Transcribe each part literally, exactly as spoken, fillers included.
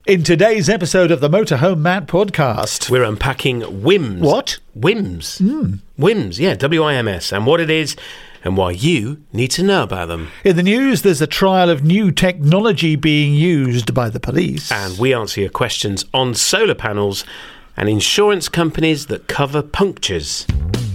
In today's episode of the Motorhome Matt podcast, we're unpacking WIMS. What? WIMS. Mm. WIMS, yeah, W I M S, and what it is and why you need to know about them. In the news, there's a trial of new technology being used by the police. And we answer your questions on solar panels and insurance companies that cover punctures.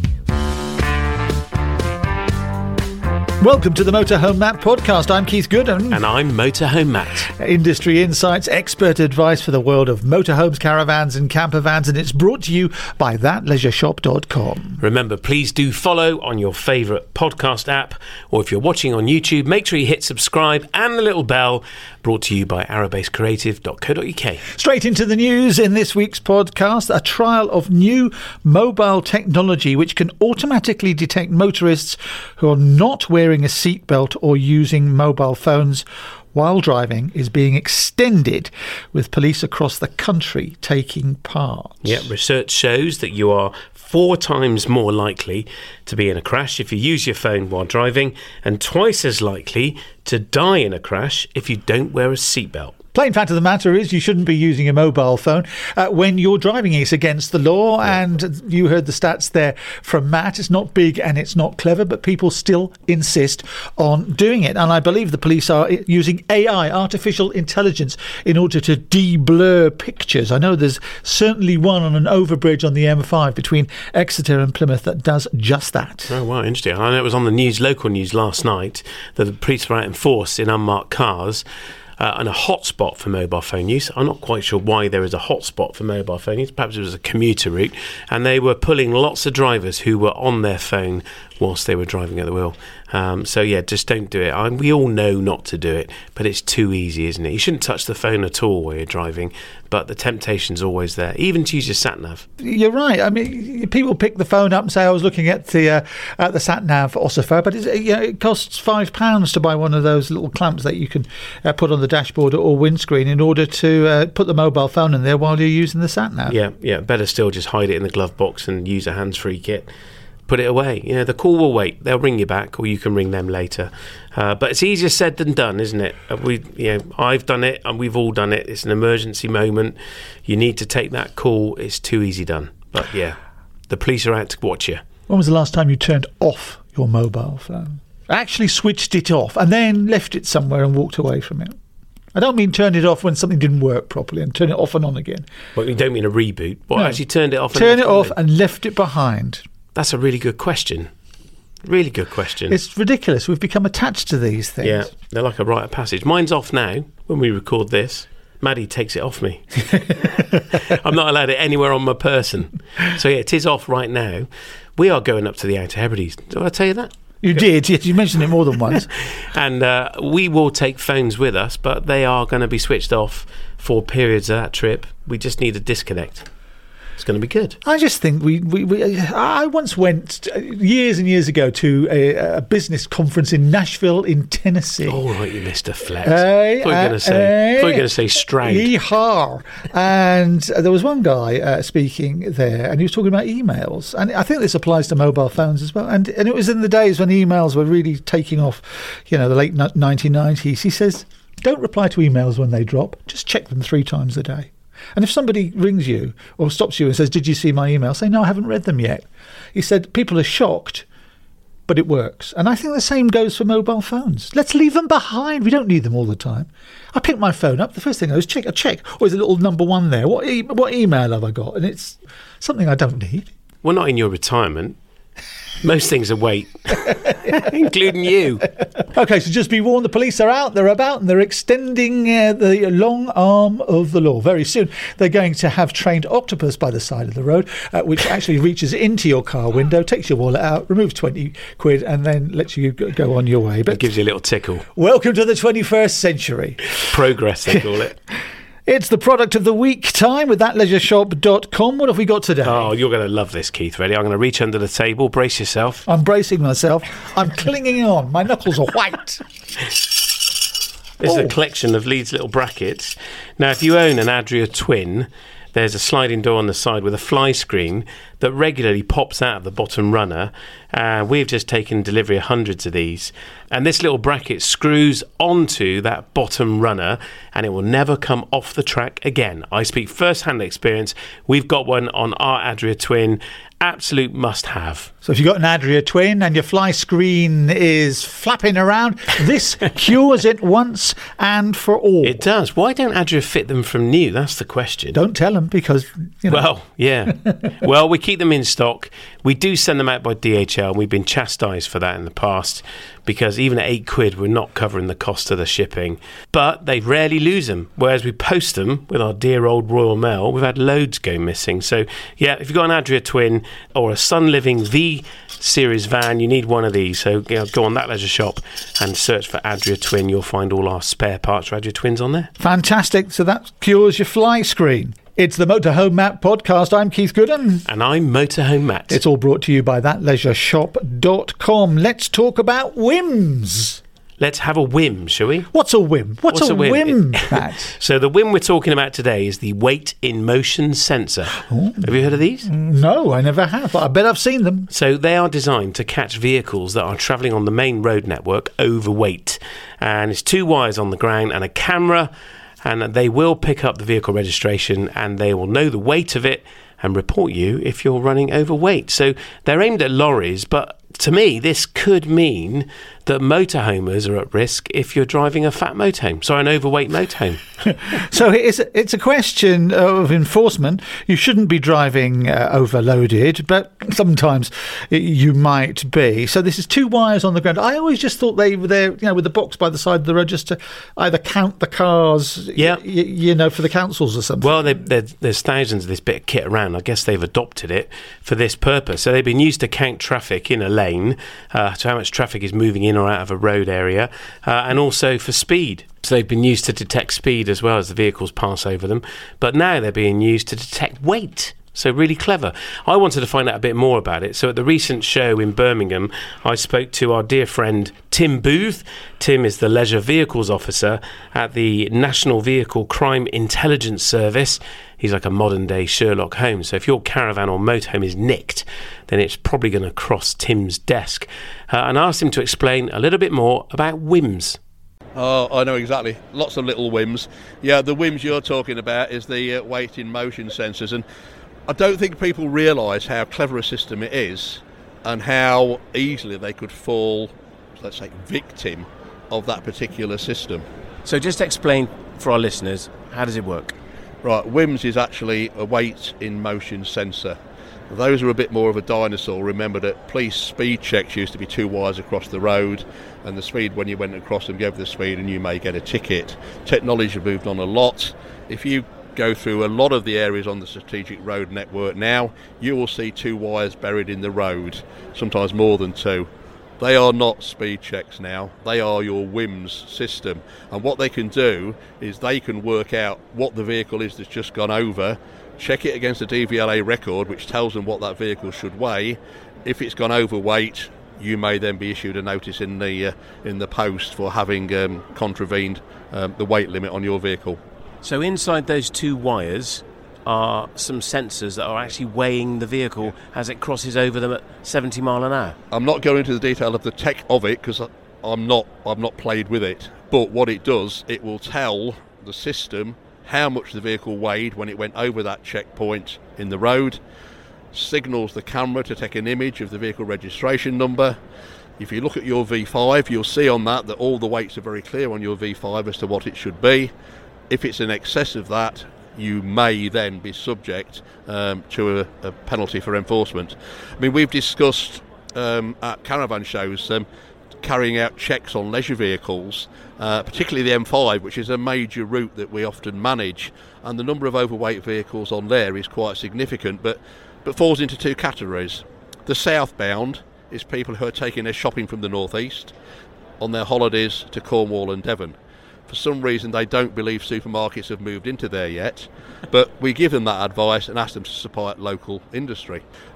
Welcome to the Motorhome Matt podcast. I'm Keith Gooden. And I'm Motorhome Matt. Industry insights, expert advice for the world of motorhomes, caravans and camper vans, and it's brought to you by that leisure shop dot com. Remember, please do follow on your favourite podcast app, or if you're watching on YouTube, make sure you hit subscribe and the little bell, brought to you by arrowbase creative dot co dot uk. Straight into the news in this week's podcast, a trial of new mobile technology which can automatically detect motorists who are not wearing a seatbelt or using mobile phones while driving is being extended, with police across the country taking part. Yeah, research shows that you are four times more likely to be in a crash if you use your phone while driving, and twice as likely to die in a crash if you don't wear a seatbelt. Plain fact of the matter is you shouldn't be using a mobile phone uh, when you're driving. It's against the law, yeah. And you heard the stats there from Matt. It's not big and it's not clever, but people still insist on doing it. And I believe the police are using A I, artificial intelligence, in order to de-blur pictures. I know there's certainly one on an overbridge on the M five between Exeter and Plymouth that does just that. Oh, wow, interesting. I know it was on the news, local news last night, that the police were out in force in unmarked cars. Uh, and a hotspot for mobile phone use. I'm not quite sure why there is a hotspot for mobile phone use. Perhaps it was a commuter route. And they were pulling lots of drivers who were on their phone whilst they were driving at the wheel. Um, so, yeah, just don't do it. I, we all know not to do it, but it's too easy, isn't it? You shouldn't touch the phone at all while you're driving, but the temptation's always there, even to use your sat-nav. You're right. I mean, people pick the phone up and say, I was looking at the uh, at the sat-nav Ossifer, but it's, you know, it costs five pounds to buy one of those little clamps that you can uh, put on the dashboard or windscreen in order to uh, put the mobile phone in there while you're using the sat-nav. Yeah, yeah. Better still, just hide it in the glove box and use a hands-free kit. Put it away. You know, the call will wait. They'll ring you back, or you can ring them later. Uh, but it's easier said than done, isn't it? We, you know, I've done it, and we've all done it. It's an emergency moment. You need to take that call. It's too easy done. But yeah, the police are out to watch you. When was the last time you turned off your mobile phone? Actually switched it off and then left it somewhere and walked away from it? I don't mean turned it off when something didn't work properly and turn it off and on again. Well, you don't mean a reboot. Well, no. Actually turned it off and Turn it off and left it behind. That's a really good question. Really good question. It's ridiculous. We've become attached to these things. Yeah, they're like a rite of passage. Mine's off now when we record this. Maddie takes it off me. I'm not allowed it anywhere on my person. So, yeah, it is off right now. We are going up to the Outer Hebrides. Did I tell you that? You did, yes. You mentioned it more than once. And uh, we will take phones with us, but they are going to be switched off for periods of that trip. We just need a disconnect. It's going to be good. I just think we, we, we I once went years and years ago to a, a business conference in Nashville in Tennessee. All right, you Mister Flex. Hey, I thought you were going to say, hey, I thought you were going to say Stroud. Yeehaw. And there was one guy uh, speaking there, and he was talking about emails. And I think this applies to mobile phones as well. And and it was in the days when emails were really taking off, you know, the late nineteen nineties. He says, don't reply to emails when they drop. Just check them three times a day. And if somebody rings you or stops you and says, did you see my email? Say, no, I haven't read them yet. He said, people are shocked, but it works. And I think the same goes for mobile phones. Let's leave them behind. We don't need them all the time. I pick my phone up. The first thing I do is check, I check. Or is a little number one there? What, e- what email have I got? And it's something I don't need. Well, not in your retirement. Most things are wait, including you. OK, so just be warned, the police are out, they're about, and they're extending uh, the long arm of the law. Very soon, they're going to have trained octopus by the side of the road, uh, which actually reaches into your car window, takes your wallet out, removes twenty quid, and then lets you go on your way. But it gives you a little tickle. Welcome to the twenty-first century. Progress, they call it. It's the product of the week time with that leisure shop dot com. What have we got today? Oh, you're going to love this, Keith. Ready? I'm going to reach under the table. Brace yourself. I'm bracing myself. I'm clinging on. My knuckles are white. This oh. is a collection of Leeds little brackets. Now, if you own an Adria Twin, there's a sliding door on the side with a fly screen that regularly pops out of the bottom runner. Uh, we've just taken delivery of hundreds of these. And this little bracket screws onto that bottom runner and it will never come off the track again. I speak first-hand experience. We've got one on our Adria Twin. Absolute must-have. So if you've got an Adria Twin and your fly screen is flapping around, this cures it once and for all. It does. Why don't Adria fit them from new? That's the question. Don't tell them because, you know. Well, yeah. Well, we keep them in stock. We do send them out by D H L, and we've been chastised for that in the past because even at eight quid, we're not covering the cost of the shipping. But they rarely lose them, whereas we post them with our dear old Royal Mail. We've had loads go missing. So, yeah, if you've got an Adria Twin or a Sun Living V series van, you need one of these. So you know, go on That Leisure Shop and search for Adria Twin. You'll find all our spare parts for Adria Twins on there. Fantastic. So that cures your fly screen. It's the Motorhome Matt podcast. I'm Keith Gooden. And I'm Motorhome Matt. It's all brought to you by that leisure shop dot com. Let's talk about whims. Let's have a whim, shall we? What's a whim? What's, What's a, a whim, whim Matt? So the whim we're talking about today is the weight in motion sensor. Ooh. Have you heard of these? No, I never have, but I bet I've seen them. So they are designed to catch vehicles that are travelling on the main road network overweight. And it's two wires on the ground and a camera, and they will pick up the vehicle registration and they will know the weight of it and report you if you're running overweight. So they're aimed at lorries, but to me, this could mean that motorhomers are at risk if you're driving a fat motorhome, sorry, an overweight motorhome. So it's a, it's a question of enforcement. You shouldn't be driving uh, overloaded, but sometimes you might be. So this is two wires on the ground. I always just thought they were there, you know, with the box by the side of the road just to either count the cars, yeah. y- you know, for the councils or something. Well, they, there's thousands of this bit of kit around. I guess they've adopted it for this purpose. So they've been used to count traffic in a lane, uh, to how much traffic is moving in or out of a road area, uh, and also for speed. So they've been used to detect speed as well as the vehicles pass over them. But now they're being used to detect weight. So really clever. I wanted to find out a bit more about it. So at the recent show in Birmingham, I spoke to our dear friend Tim Booth. Tim is the Leisure Vehicles Officer at the National Vehicle Crime Intelligence Service. He's like a modern-day Sherlock Holmes. So if your caravan or motorhome is nicked, then it's probably going to cross Tim's desk. Uh, and I asked him to explain a little bit more about whims. Oh, I know exactly. Lots of little whims. Yeah, the whims you're talking about is the uh, weight in motion sensors. And I don't think people realise how clever a system it is and how easily they could fall, let's say, victim of that particular system. So just explain for our listeners, how does it work? Right, whims is actually a weight in motion sensor. Those are a bit more of a dinosaur. Remember that police speed checks used to be two wires across the road, and the speed, when you went across them, gave the speed and you may get a ticket. Technology has moved on a lot. If you go through a lot of the areas on the strategic road network now, you will see two wires buried in the road, sometimes more than two. They are not speed checks now, they are your whims system, and what they can do is they can work out what the vehicle is that's just gone over, check it against a D V L A record which tells them what that vehicle should weigh. If it's gone overweight, you may then be issued a notice in the uh, in the post for having um, contravened um, the weight limit on your vehicle. So inside those two wires are some sensors that are actually weighing the vehicle as it crosses over them at seventy mile an hour. I'm not going into the detail of the tech of it because I'm not I've not played with it. But what it does, it will tell the system how much the vehicle weighed when it went over that checkpoint in the road, signals the camera to take an image of the vehicle registration number. If you look at your V five, you'll see on that that all the weights are very clear on your V five as to what it should be. If it's in excess of that, you may then be subject um, to a, a penalty for enforcement. I mean, we've discussed um, at caravan shows um, carrying out checks on leisure vehicles, uh, particularly the M five, which is a major route that we often manage, and the number of overweight vehicles on there is quite significant, but, but falls into two categories. The southbound is people who are taking their shopping from the northeast on their holidays to Cornwall and Devon. For some reason they don't believe supermarkets have moved into there yet, but we give them that advice and ask them to supply local industry.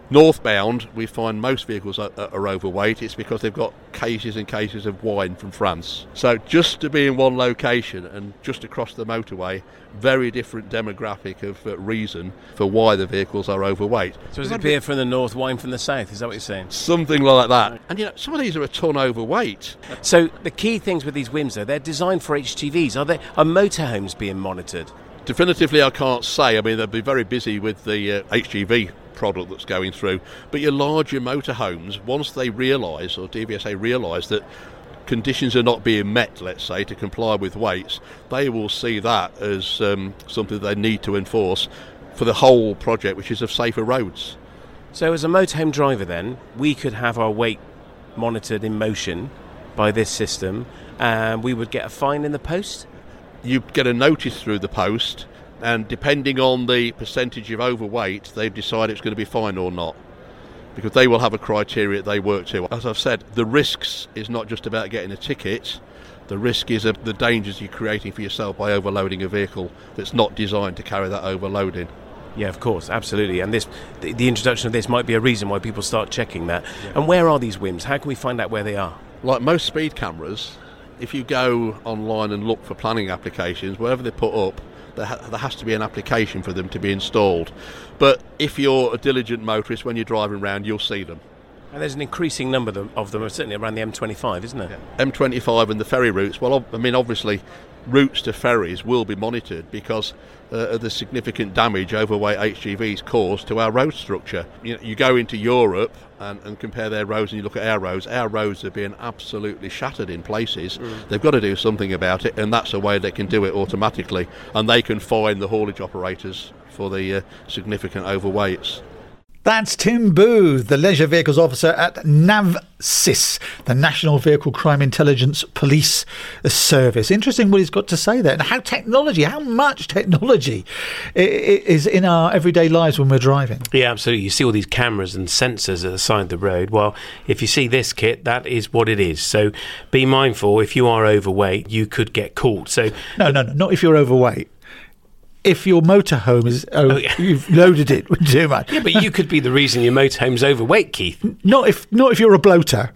Northbound, we find most vehicles are, are overweight. It's because they've got cases and cases of wine from France. So just to be in one location and just across the motorway, very different demographic of uh, reason for why the vehicles are overweight. So is it beer from the north, wine from the south? Is that what you're saying? Something like that. And you know, some of these are a ton overweight. So the key things with these whims, though, they're designed for H G Vs. Are they? Are motorhomes being monitored? Definitively, I can't say. I mean, they'll be very busy with the uh, H G V product that's going through. But your larger motorhomes, once they realise, or D V S A realise that conditions are not being met, let's say, to comply with weights, they will see that as um, something they need to enforce for the whole project, which is of safer roads. So as a motorhome driver then, we could have our weight monitored in motion by this system, and we would get a fine in the post? You get a notice through the post, and depending on the percentage of overweight, they decide it's going to be fine or not, because they will have a criteria they work to. As I've said, the risks is not just about getting a ticket. The risk is of the dangers you're creating for yourself by overloading a vehicle that's not designed to carry that overloading. Yeah, of course, absolutely. And this, the, the introduction of this might be a reason why people start checking that. Yeah. And where are these whims? How can we find out where they are? Like most speed cameras, if you go online and look for planning applications, wherever they put up, there, ha- there has to be an application for them to be installed. But if you're a diligent motorist, when you're driving around, you'll see them. And there's an increasing number of them, certainly around the M twenty-five, isn't there? Yeah. M twenty-five and the ferry routes. Well, I mean, obviously, routes to ferries will be monitored because uh, of the significant damage overweight H G Vs cause to our road structure. You know, you go into Europe and, and compare their roads and you look at our roads, our roads are being absolutely shattered in places. Mm. They've got to do something about it, and that's a way they can do it automatically, and they can fine the haulage operators for the uh, significant overweights. That's Tim Booth, the Leisure Vehicles Officer at NAVSIS, the National Vehicle Crime Intelligence Police Service. Interesting what he's got to say there, and how technology, how much technology is in our everyday lives when we're driving. Yeah, absolutely. You see all these cameras and sensors at the side of the road. Well, if you see this kit, that is what it is. So be mindful, if you are overweight, you could get caught. So No, no, no, not if you're overweight. If your motorhome is, oh, oh yeah. You've loaded it with too much. Yeah, but you could be the reason your motorhome's overweight, Keith. Not if, not if you're a bloater.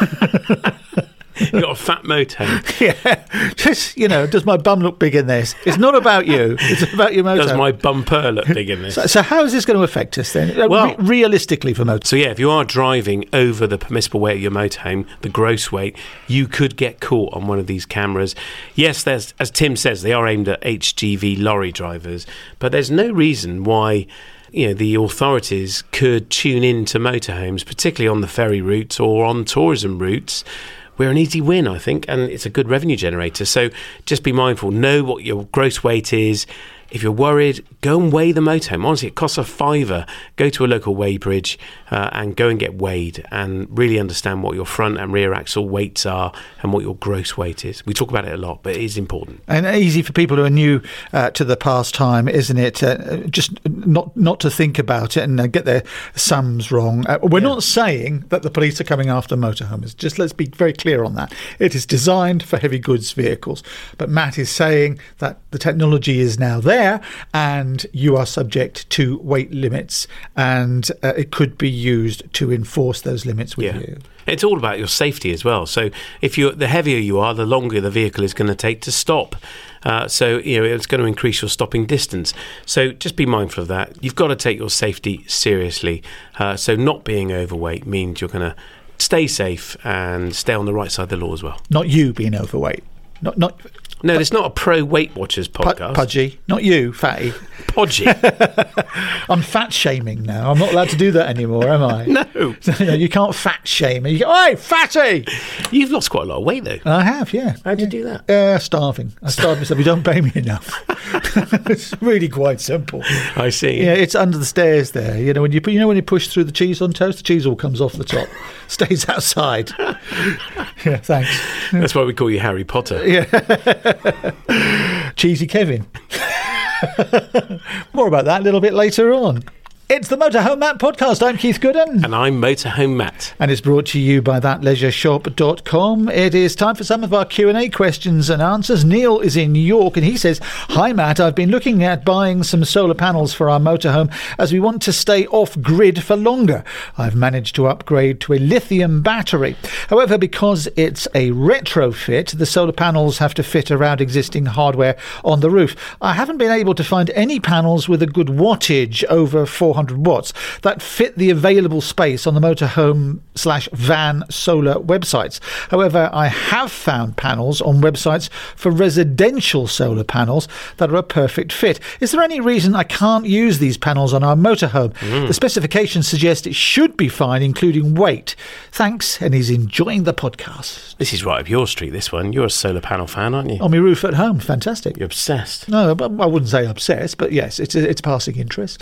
You've got a fat motorhome. Yeah, just, you know, does my bum look big in this? It's not about you. It's about your motorhome. Does my bumper look big in this? so, so how is this going to affect us then? Well, Re- realistically for motorhomes. So yeah, if you are driving over the permissible weight of your motorhome, the gross weight, you could get caught on one of these cameras. Yes, there's, as Tim says, they are aimed at H G V lorry drivers, but there's no reason why, you know, the authorities could tune in to motorhomes, particularly on the ferry routes or on tourism routes. We're an easy win, I think, and it's a good revenue generator. So just be mindful. Know what your gross weight is. If you're worried, go and weigh the motorhome. Honestly, it costs a fiver. Go to a local weigh bridge uh, and go and get weighed and really understand what your front and rear axle weights are and what your gross weight is. We talk about it a lot, but it is important. And easy for people who are new uh, to the pastime, isn't it? Uh, just not not to think about it and uh, get their sums wrong. Uh, we're yeah. not saying that the police are coming after motorhomes. Just let's be very clear on that. It is designed for heavy goods vehicles. But Matt is saying that the technology is now there, and you are subject to weight limits, and uh, it could be used to enforce those limits with yeah. you. It's all about your safety as well. So if you the heavier you are, the longer the vehicle is going to take to stop. Uh, so you know it's going to increase your stopping distance. So just be mindful of that. You've got to take your safety seriously. Uh, so not being overweight means you're going to stay safe and stay on the right side of the law as well. Not you being overweight. Not not. No, it's not a pro Weight Watchers podcast. Pudgy. Not you, fatty. Podgy. I'm fat shaming now. I'm not allowed to do that anymore, am I? No. You can't fat shame. You go, oi, fatty! You've lost quite a lot of weight, though. I have, yeah. How'd yeah. you do that? Uh, starving. I starved myself. You don't pay me enough. It's really quite simple. I see. Yeah, it's under the stairs there. You know when you you know when you push through the cheese on toast, the cheese all comes off the top, stays outside. Yeah, thanks. That's why we call you Harry Potter. Yeah. Cheesy Kevin. More about that a little bit later on. It's the Motorhome Matt podcast. I'm Keith Gooden. And I'm Motorhome Matt. And it's brought to you by that leisure shop dot com. It is time for some of our Q and A questions and answers. Neil is in York and he says, "Hi Matt, I've been looking at buying some solar panels for our motorhome as we want to stay off-grid for longer. I've managed to upgrade to a lithium battery. However, because it's a retrofit, the solar panels have to fit around existing hardware on the roof. I haven't been able to find any panels with a good wattage over four hundred watts that fit the available space on the motorhome slash van solar websites. However, I have found panels on websites for residential solar panels that are a perfect fit. Is there any reason I can't use these panels on our motorhome? Mm. The specifications suggest it should be fine, including weight. Thanks," and he's enjoying the podcast. This is right up your street, this one. You're a solar panel fan, aren't you? On my roof at home. Fantastic. You're obsessed. No, I wouldn't say obsessed, but yes, it's a, it's passing interest.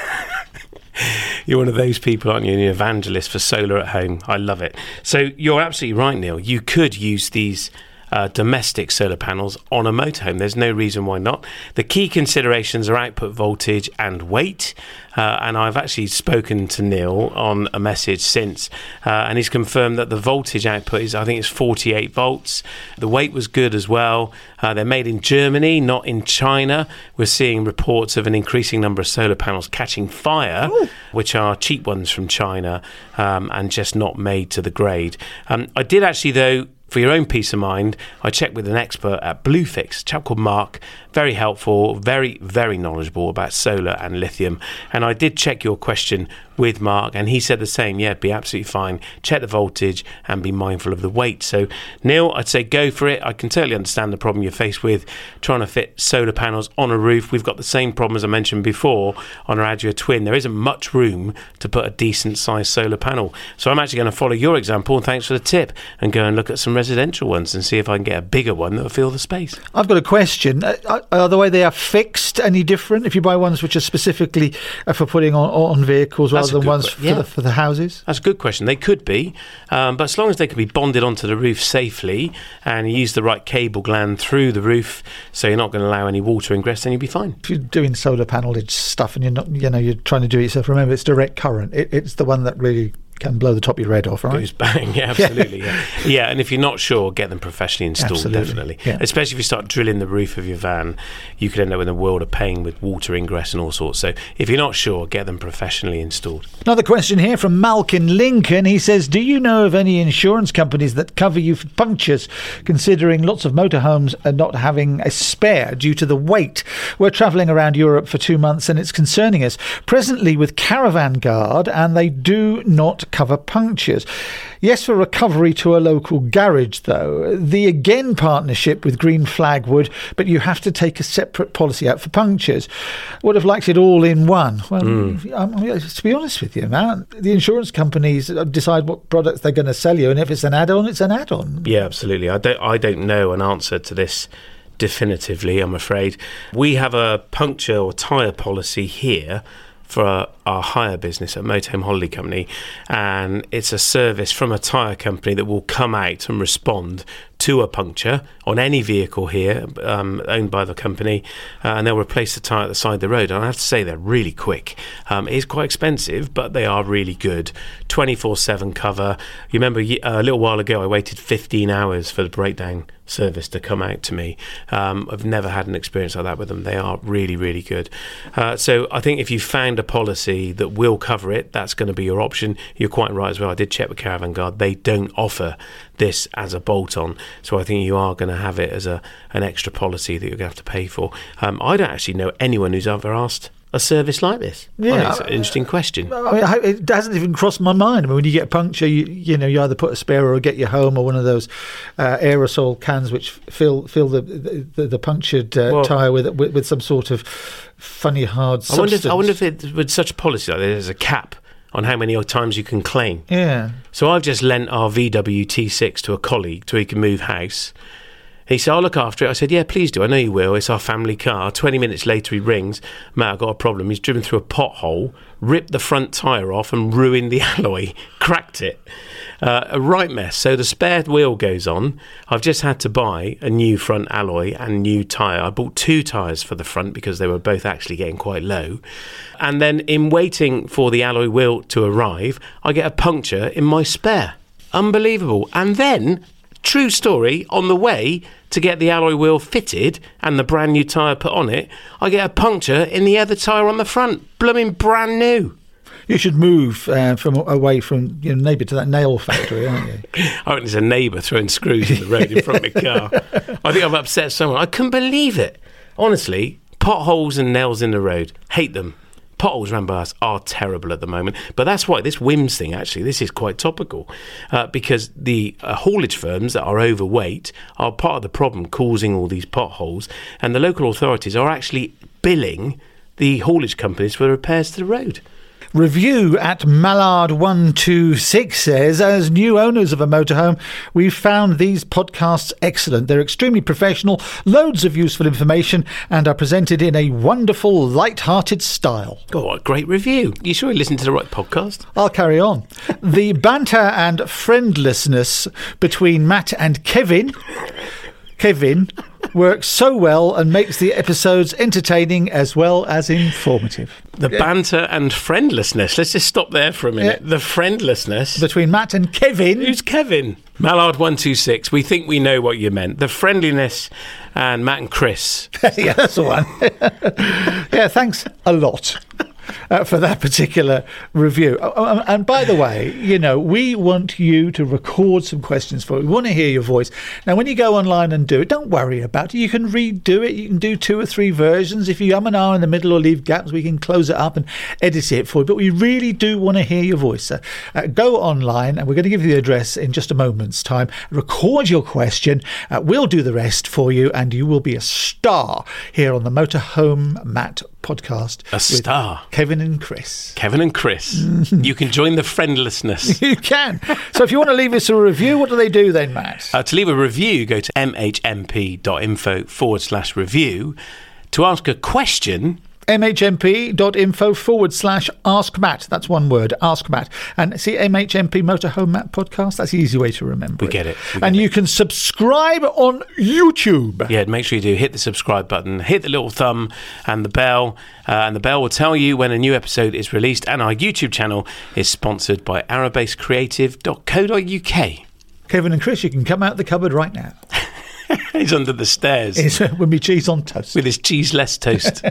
You're one of those people, aren't you? An evangelist for solar at home. I love it. So you're absolutely right, Neil. You could use these uh, domestic solar panels on a motorhome. There's no reason why not. The key considerations are output voltage and weight. Uh, and I've actually spoken to Neil on a message since, uh, and he's confirmed that the voltage output is, I think it's forty-eight volts. The weight was good as well. Uh, they're made in Germany, not in China. We're seeing reports of an increasing number of solar panels catching fire, Ooh. which are cheap ones from China um, and just not made to the grade. Um, I did actually, though, for your own peace of mind, I checked with an expert at Bluefix, a chap called Mark. Very helpful, very, very knowledgeable about solar and lithium. And I did check your question with Mark, and he said the same. Yeah, be absolutely fine. Check the voltage and be mindful of the weight. So, Neil, I'd say go for it. I can totally understand the problem you're faced with trying to fit solar panels on a roof. We've got the same problem, as I mentioned before, on our Adria Twin. There isn't much room to put a decent-sized solar panel. So I'm actually going to follow your example, and thanks for the tip, and go and look at some residential ones and see if I can get a bigger one that will fill the space. I've got a question. Uh, are the way they are fixed any different if you buy ones which are specifically uh, for putting on, on vehicles rather than ones for, yeah. the, for the houses? That's a good question. They could be, um, but as long as they can be bonded onto the roof safely and you use the right cable gland through the roof, so you're not going to allow any water ingress, then you'll be fine. If you're doing solar panel stuff and you're not, you know, you're trying to do it yourself, remember it's direct current. It, it's the one that really can blow the top of your head off, right? Goes bang, yeah, absolutely. yeah. yeah, and if you're not sure, get them professionally installed, absolutely. definitely. Yeah. Especially if you start drilling the roof of your van, you could end up with a world of pain with water ingress and all sorts. So if you're not sure, get them professionally installed. Another question here from Malkin Lincoln. He says, do you know of any insurance companies that cover you for punctures, considering lots of motorhomes are not having a spare due to the weight? We're travelling around Europe for two months and it's concerning us. Presently with Caravan Guard, and they do not cover punctures. Yes, for recovery to a local garage, though. The Again partnership with Green Flag would, but you have to take a separate policy out for punctures. Would have liked it all in one. Well, mm. I mean, to be honest with you, man, the insurance companies decide what products they're going to sell you, and if it's an add-on, it's an add-on. Yeah, absolutely. I don't, I don't know an answer to this definitively, I'm afraid. We have a puncture or tyre policy here for our, our hire business at Motorhome Holiday Company, and it's a service from a tyre company that will come out and respond to a puncture on any vehicle here um, owned by the company, uh, and they'll replace the tyre at the side of the road. And I have to say they're really quick. Um, it is quite expensive, but they are really good. twenty-four seven cover. You remember a little while ago I waited fifteen hours for the breakdown service to come out to me. Um, I've never had an experience like that with them. They are really, really good. Uh, so I think if you found a policy that will cover it, that's going to be your option. You're quite right as well. I did check with Caravan Guard. They don't offer this as a bolt-on, so I think you are going to have it as a an extra policy that you're going to have to pay for. Um, I don't actually know anyone who's ever asked a service like this. Yeah, it's an interesting question. I mean, it hasn't even crossed my mind. I mean, when you get a puncture, you you know, you either put a spare or get your home or one of those uh, aerosol cans which fill fill the the, the punctured uh, well, tyre with, with with some sort of funny hard substance. I wonder if, I wonder if it, with such a policy like this, there's a cap on how many times you can claim. Yeah. So I've just lent our V W T six to a colleague so he can move house. He said, I'll look after it. I said, yeah, please do. I know you will. It's our family car. twenty minutes later, he rings. Matt, I've got a problem. He's driven through a pothole, ripped the front tyre off and ruined the alloy, cracked it. Uh, a right mess. So the spare wheel goes on. I've just had to buy a new front alloy and new tyre. I bought two tyres for the front because they were both actually getting quite low. And then in waiting for the alloy wheel to arrive, I get a puncture in my spare. Unbelievable. And then, true story, on the way to get the alloy wheel fitted and the brand new tyre put on it, I get a puncture in the other tyre on the front. Blooming brand new. You should move uh, from away from your neighbour to that nail factory, aren't you? I reckon there's a neighbour throwing screws in the road in front of my car. I think I've upset someone. I couldn't believe it. Honestly, potholes and nails in the road. Hate them. Potholes around by us are terrible at the moment. But that's why this W I M S thing, actually, this is quite topical. Uh, because the uh, haulage firms that are overweight are part of the problem causing all these potholes. And the local authorities are actually billing the haulage companies for repairs to the road. Review at Mallard one two six says, as new owners of a motorhome, we've found these podcasts excellent. They're extremely professional, loads of useful information, and are presented in a wonderful, light-hearted style. Oh, what a great review. You sure you listened to the right podcast? I'll carry on. The banter and friendlessness between Matt and Kevin... Kevin works so well and makes the episodes entertaining as well as informative. The yeah. banter and friendlessness. Let's just stop there for a minute. Yeah. The friendlessness. Between Matt and Kevin. Who's Kevin? Mallard one two six. We think we know what you meant. The friendliness and Matt and Chris. Yeah, that's the one. Yeah, thanks a lot. Uh, for that particular review. Oh, and by the way, you know, we want you to record some questions for it. We want to hear your voice. Now, when you go online and do it, don't worry about it. You can redo it. You can do two or three versions. If you um and ah in the middle or leave gaps, we can close it up and edit it for you. But we really do want to hear your voice. Uh, uh, go online, and we're going to give you the address in just a moment's time. Record your question. Uh, we'll do the rest for you, and you will be a star here on the Motorhome Matt podcast. A star. Kevin and Chris. Kevin and Chris. Mm-hmm. You can join the friendlessness. You can. So if you want to leave us a review, what do they do then, Matt? Uh, to leave a review, go to mhmp.info forward slash review. To ask a question... mhmp.info forward slash ask Matt. That's one word, ask Matt. And see, M H M P Motorhome Matt podcast, that's the easy way to remember we it. Get it. We get and it. You can subscribe on YouTube. Yeah, make sure you do. Hit the subscribe button, hit the little thumb and the bell, uh, and the bell will tell you when a new episode is released. And our YouTube channel is sponsored by arabase creative dot co dot uk. Kevin and Chris, you can come out the cupboard right now. He's under the stairs. It's, with me cheese on toast. With his cheese-less toast.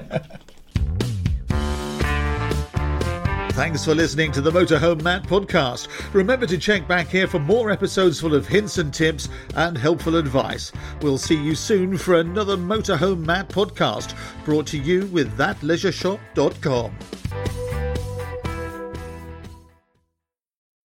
Thanks for listening to the Motorhome Matt podcast. Remember to check back here for more episodes full of hints and tips and helpful advice. We'll see you soon for another Motorhome Matt podcast, brought to you with that leisure shop dot com.